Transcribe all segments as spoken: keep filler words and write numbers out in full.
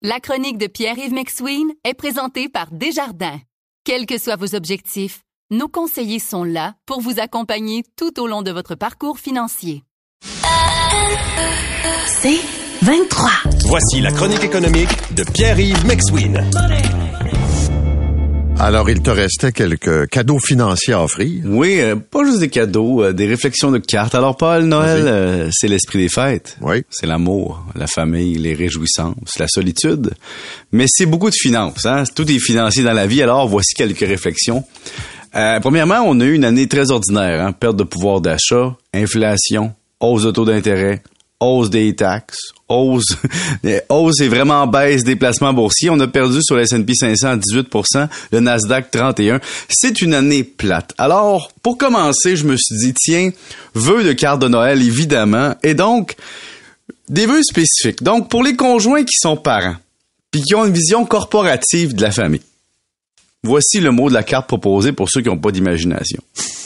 La chronique de Pierre-Yves McSween est présentée par Desjardins. Quels que soient vos objectifs, nos conseillers sont là pour vous accompagner tout au long de votre parcours financier. C'est vingt-trois. Voici la chronique économique de Pierre-Yves McSween. Alors, il te restait quelques cadeaux financiers à offrir. Oui, euh, pas juste des cadeaux, euh, des réflexions de cartes. Alors, Paul, Noël, euh, c'est l'esprit des fêtes. Oui. C'est l'amour, la famille, les réjouissances, la solitude. Mais c'est beaucoup de finances, hein? Tout est financier dans la vie. Alors, voici quelques réflexions. Euh, premièrement, on a eu une année très ordinaire, hein? Perte de pouvoir d'achat, inflation, hausse de taux d'intérêt, hausse des taxes, hausse, hausse et vraiment baisse des placements boursiers. On a perdu sur le S and P cinq cents dix-huit pour cent, le Nasdaq trente et un. C'est une année plate. Alors, pour commencer, je me suis dit, tiens, vœux de carte de Noël, évidemment, et donc, des vœux spécifiques. Donc, pour les conjoints qui sont parents, puis qui ont une vision corporative de la famille. Voici le mot de la carte proposée pour ceux qui n'ont pas d'imagination.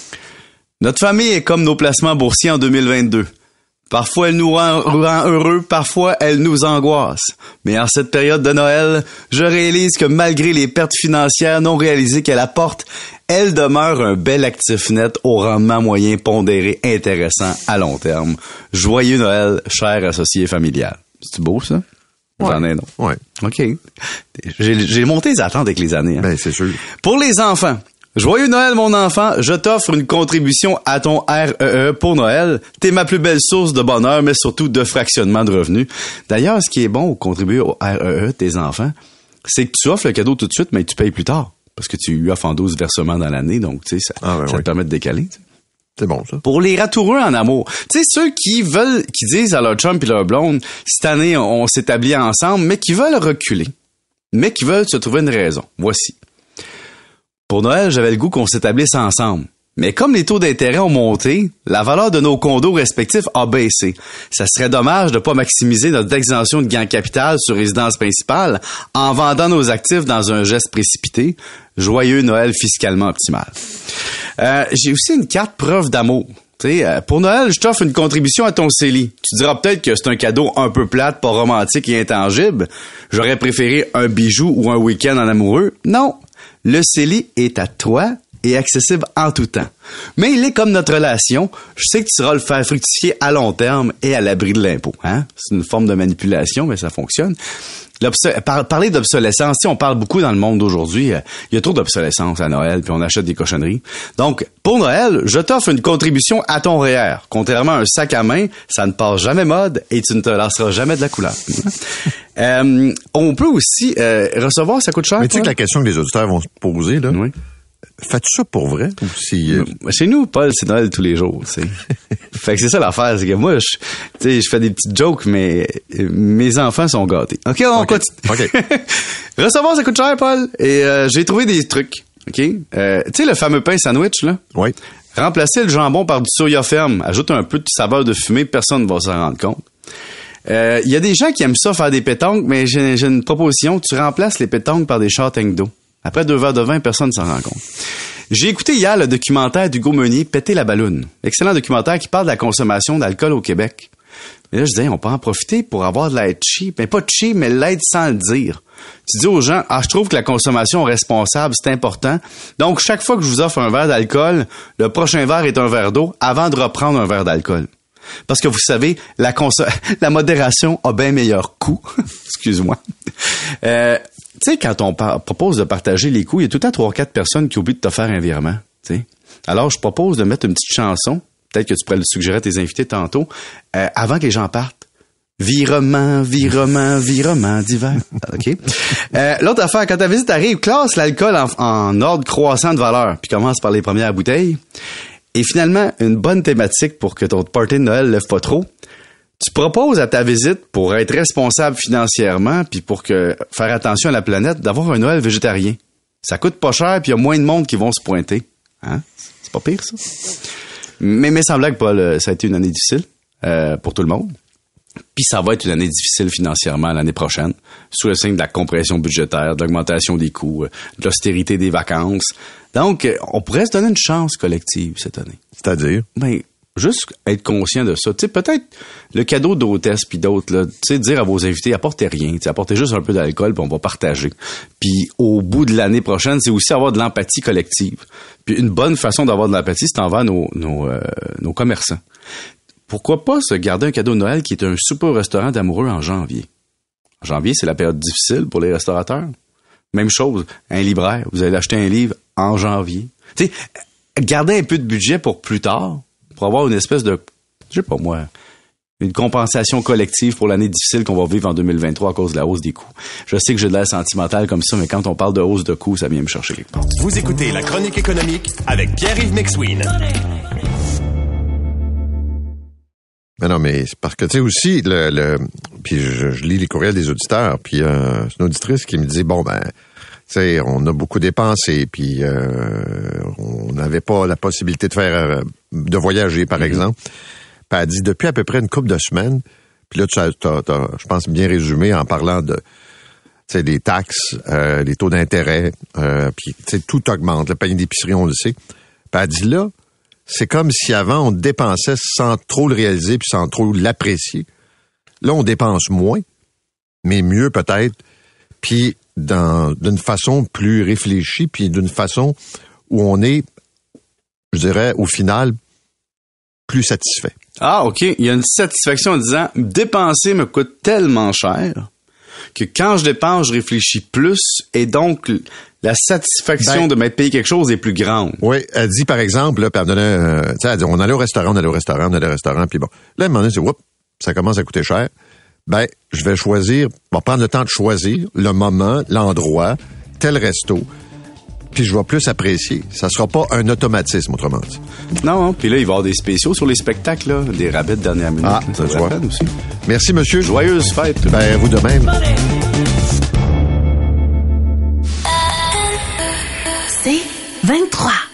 Notre famille est comme nos placements boursiers en deux mille vingt-deux. Parfois, elle nous rend, rend heureux, parfois, elle nous angoisse. Mais en cette période de Noël, je réalise que malgré les pertes financières non réalisées qu'elle apporte, elle demeure un bel actif net au rendement moyen pondéré intéressant à long terme. Joyeux Noël, cher associé familial. C'est beau, ça? Ouais. J'en ai non. Ouais. OK. J'ai, j'ai monté les attentes avec les années. Hein. Ben, c'est sûr. Pour les enfants. Joyeux Noël, mon enfant. Je t'offre une contribution à ton R E E pour Noël. T'es ma plus belle source de bonheur, mais surtout de fractionnement de revenus. D'ailleurs, ce qui est bon au contribuer au R E E de tes enfants, c'est que tu offres le cadeau tout de suite, mais tu payes plus tard. Parce que tu lui offres en douze versements dans l'année, donc tu sais, ça, ah, ben ça oui. te permet de décaler. T'sais. C'est bon, ça. Pour les ratoureux en amour, tu sais, ceux qui veulent, qui disent à leur chum et leur blonde, cette année, on s'établit ensemble, mais qui veulent reculer, mais qui veulent se trouver une raison. Voici. Pour Noël, j'avais le goût qu'on s'établisse ensemble. Mais comme les taux d'intérêt ont monté, la valeur de nos condos respectifs a baissé. Ça serait dommage de ne pas maximiser notre exemption de gain capital sur résidence principale en vendant nos actifs dans un geste précipité. Joyeux Noël fiscalement optimal. Euh, j'ai aussi une carte preuve d'amour. T'sais, euh, pour Noël, je t'offre une contribution à ton C E L I. Tu diras peut-être que c'est un cadeau un peu plate, pas romantique et intangible. J'aurais préféré un bijou ou un week-end en amoureux. Non. Le C E L I est à toi et accessible en tout temps. Mais il est comme notre relation. Je sais que tu sauras le faire fructifier à long terme et à l'abri de l'impôt. Hein? C'est une forme de manipulation, mais ça fonctionne. Par- parler d'obsolescence, on parle beaucoup dans le monde d'aujourd'hui. Il y a trop d'obsolescence à Noël, puis on achète des cochonneries. Donc, pour Noël, je t'offre une contribution à ton R E E R. Contrairement à un sac à main, ça ne passe jamais mode et tu ne te lasseras jamais de la couleur. euh, on peut aussi euh, recevoir, ça coûte cher. Mais tu sais que la question que les auditeurs vont se poser, là, oui. Fais-tu ça pour vrai? Ou si, euh... Chez nous, Paul, c'est Noël tous les jours, tu sais. Fait que c'est ça l'affaire, c'est que moi, je, tu sais, je fais des petites jokes, mais mes enfants sont gâtés. OK, on okay. continue. OK. Recevoir, ça coûte cher, Paul. Et euh, j'ai trouvé des trucs, OK? Euh, tu sais, le fameux pain sandwich, là? Oui. Remplacer le jambon par du soya ferme. Ajoute un peu de saveur de fumée, personne ne va s'en rendre compte. Il euh, y a des gens qui aiment ça, faire des pétanques, mais j'ai, j'ai une proposition. Tu remplaces les pétanques par des châtaignes d'eau. Après deux verres de vin, personne ne s'en rend compte. J'ai écouté hier le documentaire d'Hugo Meunier, Péter la balloune. Excellent documentaire qui parle de la consommation d'alcool au Québec. Mais là, je disais, on peut en profiter pour avoir de l'aide cheap. Mais pas cheap, mais l'aide sans le dire. Tu dis aux gens, ah, je trouve que la consommation responsable, c'est important. Donc, chaque fois que je vous offre un verre d'alcool, le prochain verre est un verre d'eau avant de reprendre un verre d'alcool. Parce que vous savez, la, conso- la modération a bien meilleur coût. Excuse-moi. Euh, tu sais, quand on par- propose de partager les coûts, il y a tout le temps trois ou quatre personnes qui oublient de te faire un virement. T'sais. Alors, je propose de mettre une petite chanson, peut-être que tu pourrais le suggérer à tes invités tantôt, euh, avant que les gens partent. Virement, virement, virement d'hiver. OK? Euh, l'autre affaire, quand ta visite arrive, classe l'alcool en, en ordre croissant de valeur, puis commence par les premières bouteilles. Et finalement, une bonne thématique pour que ton party de Noël ne lève pas trop. Tu proposes à ta visite, pour être responsable financièrement, puis pour que faire attention à la planète, d'avoir un Noël végétarien. Ça coûte pas cher, puis il y a moins de monde qui vont se pointer. Hein? C'est pas pire, ça? Mais, mais sans blague, Paul, ça a été une année difficile euh, pour tout le monde. Puis ça va être une année difficile financièrement l'année prochaine, sous le signe de la compression budgétaire, de l'augmentation des coûts, de l'austérité des vacances. Donc, on pourrait se donner une chance collective cette année. C'est-à-dire? Ben, juste être conscient de ça. Tu sais, peut-être le cadeau d'hôtesse puis d'autres, là, tu sais, dire à vos invités, apportez rien, tu sais, apportez juste un peu d'alcool puis on va partager. Puis au bout de l'année prochaine, c'est aussi avoir de l'empathie collective. Puis une bonne façon d'avoir de l'empathie, c'est envers nos, nos, euh, nos commerçants. Pourquoi pas se garder un cadeau de Noël qui est un souper au restaurant d'amoureux en janvier? En janvier, c'est la période difficile pour les restaurateurs. Même chose, un libraire, vous allez acheter un livre en janvier. Tu sais, gardez un peu de budget pour plus tard, pour avoir une espèce de, je sais pas moi, une compensation collective pour l'année difficile qu'on va vivre en deux mille vingt-trois à cause de la hausse des coûts. Je sais que j'ai de l'air sentimental comme ça, mais quand on parle de hausse de coûts, ça vient me chercher quelque part. Vous écoutez La Chronique économique avec Pierre-Yves McSween. Mais non, mais c'est parce que, tu sais, aussi, le, le puis je, je lis les courriels des auditeurs, puis euh, c'est une auditrice qui me dit, bon, ben, tu sais, on a beaucoup dépensé, puis euh, on n'avait pas la possibilité de faire, euh, de voyager, par mm-hmm. exemple. Puis elle dit, depuis à peu près une couple de semaines, puis là, tu as, t'as, t'as, je pense, bien résumé en parlant de, tu sais, des taxes, euh, les taux d'intérêt, euh, puis, tu sais, tout augmente, le panier d'épicerie, on le sait. Puis elle dit, là, c'est comme si avant, on dépensait sans trop le réaliser puis sans trop l'apprécier. Là, on dépense moins, mais mieux peut-être, puis dans d'une façon plus réfléchie, puis d'une façon où on est, je dirais, au final, plus satisfait. Ah, OK. Il y a une satisfaction en disant, dépenser me coûte tellement cher que quand je dépense, je réfléchis plus et donc la satisfaction ben, de m'être payé quelque chose est plus grande. Oui, elle dit par exemple, là, puis elle donnait, euh, tu sais, elle dit, on allait au restaurant, on allait au restaurant, on allait au restaurant, puis bon. Là, à un moment donné, c'est, oups, ça commence à coûter cher. Ben, je vais choisir, on va prendre le temps de choisir le moment, l'endroit, tel resto, puis je vais plus apprécier. Ça sera pas un automatisme, autrement dit. Non, puis là, il va y avoir des spéciaux sur les spectacles, là, des rabais de dernière minute. Ah, ça se voit. Aussi. Merci, monsieur. Joyeuse fête. Ben, vous de même. C'est vingt-trois.